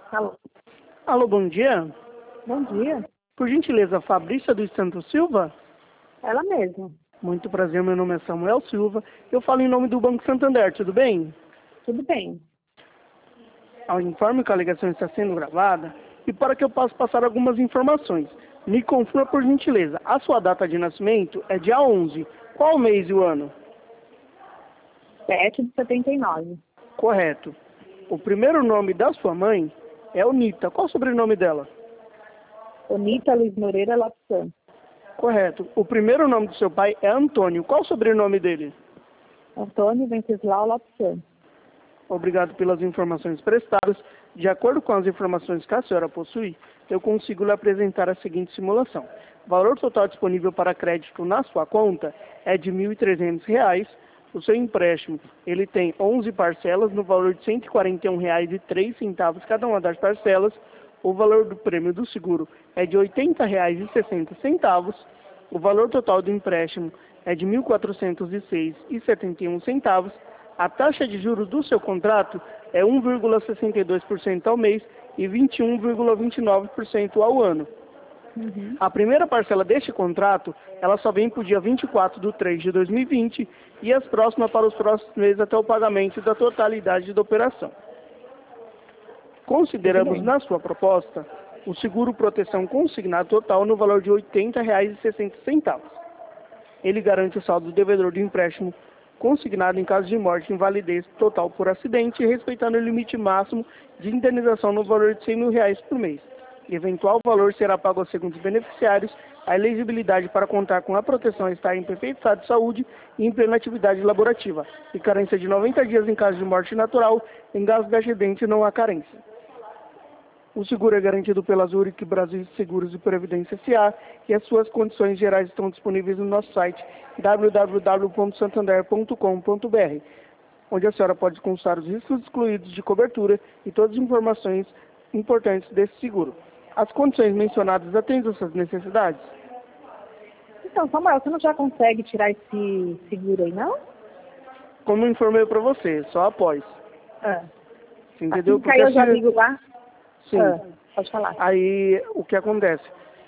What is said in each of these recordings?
Alô, Alô, bom dia. bom dia. Por gentileza, Fabrícia dos Santos Silva? Ela mesma. Muito prazer, meu nome é Samuel Silva. Eu falo em nome do Banco Santander, tudo bem? Tudo bem. Ao informe que a ligação está sendo gravada e para que eu possa passar algumas informações. Me confirma, por gentileza, a sua data de nascimento é dia 11. Qual o mês e o ano? 7 de 79. Correto. O primeiro nome da sua mãe é Onita. Qual o sobrenome dela? Onita Luiz Moreira Lopes Santos. Correto. O primeiro nome do seu pai é Antônio. Qual o sobrenome dele? Antônio Venceslau Lopes Santos. Obrigado pelas informações prestadas. De acordo com as informações que a senhora possui, eu consigo lhe apresentar a seguinte simulação. O valor total disponível para crédito na sua conta é de R$ 1.300. O seu empréstimo, ele tem 11 parcelas no valor de R$ 141,03 cada uma das parcelas. O valor do prêmio do seguro é de R$ 80,60. O valor total do empréstimo é de R$ 1.406,71. A taxa de juros do seu contrato é 1,62% ao mês e 21,29% ao ano. A primeira parcela deste contrato, ela só vem para o dia 24/3/2020 e as próximas para os próximos meses até o pagamento da totalidade da operação. Consideramos na sua proposta o seguro proteção consignado total no valor de R$ 80,60. Ele garante o saldo do devedor do empréstimo consignado em caso de morte e invalidez total por acidente, respeitando o limite máximo de indenização no valor de R$ 100 mil por mês. Eventual valor será pago aos segundos beneficiários. A elegibilidade para contar com a proteção está em perfeito estado de saúde e em plena atividade laborativa, e carência de 90 dias em caso de morte natural. Em caso de acidente, não há carência. O seguro é garantido pela Zurich Brasil Seguros e Previdência S.A. e as suas condições gerais estão disponíveis no nosso site www.santander.com.br, onde a senhora pode consultar os riscos excluídos de cobertura e todas as informações importantes desse seguro. As condições mencionadas atendem às suas necessidades? Então, Samuel, você não já consegue tirar esse seguro aí, não? Como eu informei para você, só após. Você entendeu? Assim que aí eu já ligo lá. Sim. Pode falar. Aí, o que acontece?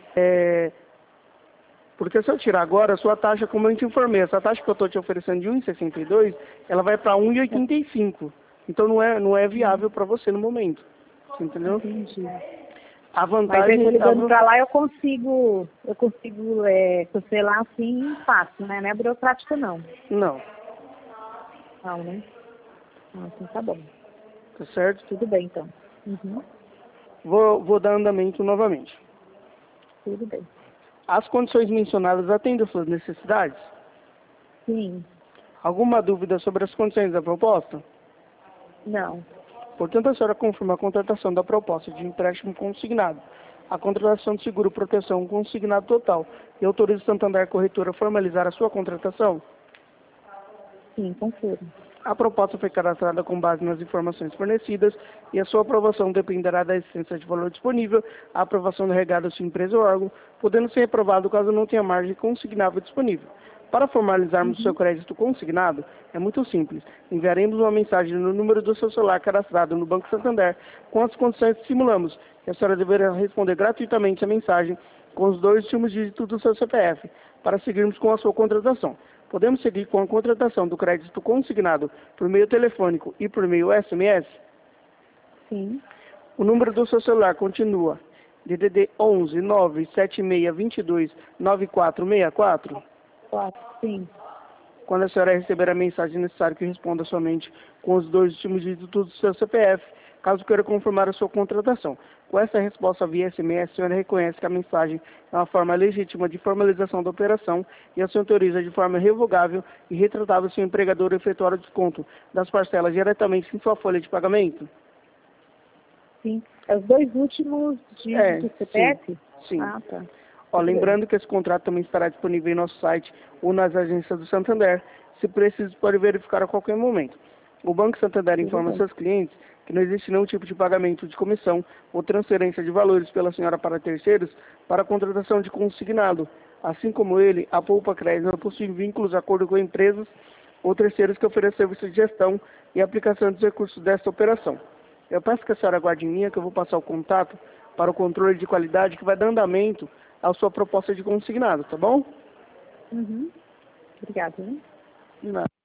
Porque se eu tirar agora, a sua taxa, como eu te informei, essa taxa que eu estou te oferecendo de 1,62, ela vai para 1,85. Então não é viável para você no momento. Você entendeu? Entendi. A Mas vantagem... aí, ligando para lá, eu consigo cancelar assim fácil, né? Não é burocrático, não. Não. Não, né? Não, assim tá bom. Tá certo? Tudo bem, então. Vou dar andamento novamente. Tudo bem. As condições mencionadas atendem às suas necessidades? Sim. Alguma dúvida sobre as condições da proposta? Não. Portanto, a senhora confirma a contratação da proposta de empréstimo consignado, a contratação de seguro proteção consignado total e autoriza o Santander Corretora a formalizar a sua contratação? Sim, confirmo. A proposta foi cadastrada com base nas informações fornecidas e a sua aprovação dependerá da existência de valor disponível, a aprovação do regado à sua empresa ou órgão, podendo ser reprovado caso não tenha margem consignável disponível. Para formalizarmos o seu crédito consignado, é muito simples. Enviaremos uma mensagem no número do seu celular cadastrado no Banco Santander com as condições que simulamos, e a senhora deverá responder gratuitamente a mensagem com os 2 últimos dígitos do seu CPF, para seguirmos com a sua contratação. Podemos seguir com a contratação do crédito consignado por meio telefônico e por meio SMS? Sim. O número do seu celular continua DDD 11 976 22 9464? Sim. Quando a senhora receber a mensagem, é necessário que responda somente com os 2 últimos dígitos do seu CPF, caso queira confirmar a sua contratação. Com essa resposta via SMS, a senhora reconhece que a mensagem é uma forma legítima de formalização da operação e a senhora autoriza de forma revogável e retratável seu empregador a efetuar o desconto das parcelas diretamente em sua folha de pagamento? Sim. É os 2 últimos dígitos do CPF? Sim. Ah, tá. Lembrando que esse contrato também estará disponível em nosso site ou nas agências do Santander. Se preciso, pode verificar a qualquer momento. O Banco Santander informa seus clientes que não existe nenhum tipo de pagamento de comissão ou transferência de valores pela senhora para terceiros para a contratação de consignado. Assim como ele, a Poupa Crédito não possui vínculos de acordo com empresas ou terceiros que oferecem serviços de gestão e aplicação dos recursos desta operação. Eu peço que a senhora aguarde em linha, que eu vou passar o contato para o controle de qualidade que vai dar andamento à sua proposta de consignado, tá bom? Uhum. Obrigada, hein? De nada.